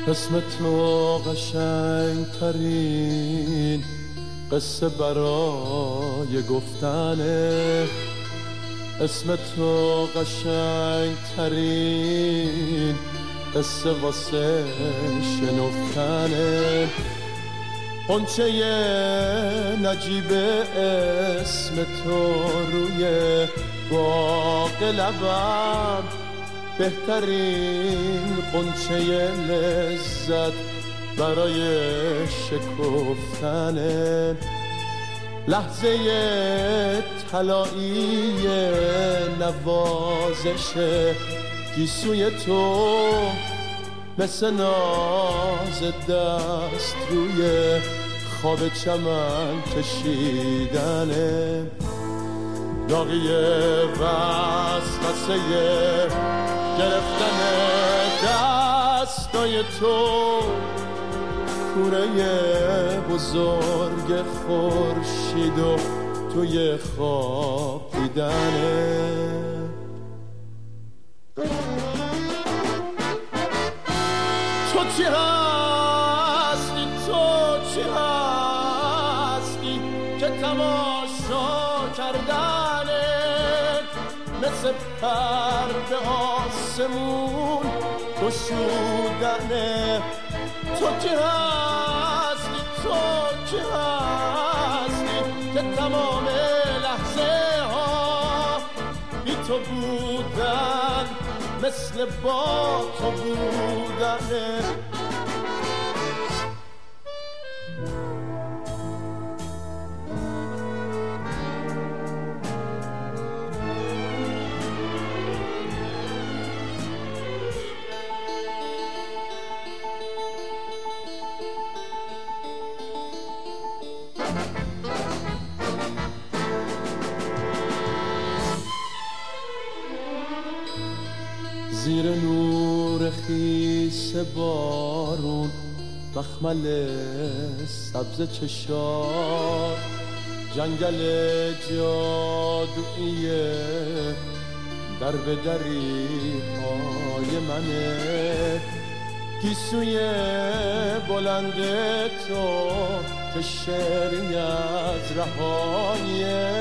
اسم تو قشنگ ترین قصه برای گفتنه، اسم تو قشنگ ترین قصه واسه شنفتنه. قنچه نجیب اسم تو روی باغ لبم، بهترین قنچه لذت برای شکفتنه. لحظه طلایی نوازش گیسوی تو، مثل ناز دست روی خواب چمن کشیدنه. داغی وسوسه گرفتن دستای تو، کوره بزرگ خورشید و توی خواب دیدنه. تو چی هستی، تو چی هستی که تماشا کردنت مثل پر به آسمون گشودنه. تو چی هستی، تو چی هستی که تمام لحظه ها بی تو بودن، مثل با تو بودنه. زیر نور خیس بارون، مخمل سبز چشار، جنگل جادویی در به دری های منه. گیسوی بلند تو که شعری از رهاییه،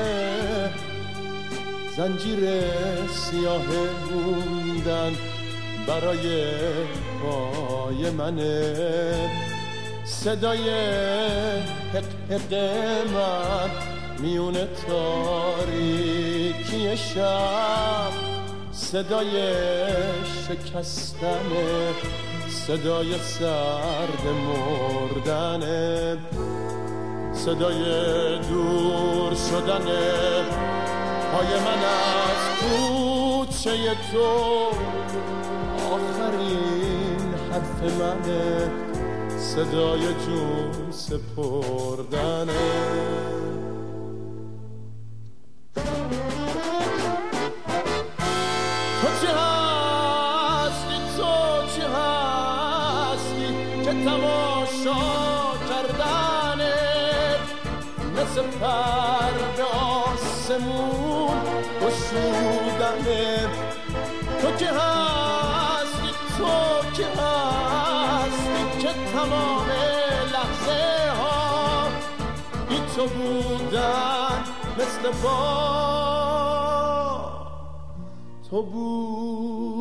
زنجیر سیاه موندن برای پای منه. صدای حق حق من میون تاریکی شب، صدای شکستن، صدای سرد مردن، صدای دور شدن پای من از کوچه تو. آخرین حرف منه، صدای جون سپردنه. تو چی هستی، تو چی هستی که تماشا کردنت مثل پر به آسمون گشودنه. تو که هستی، تو که هستی که تمام لحظه ها بی تو بودن، مثل با تو بود.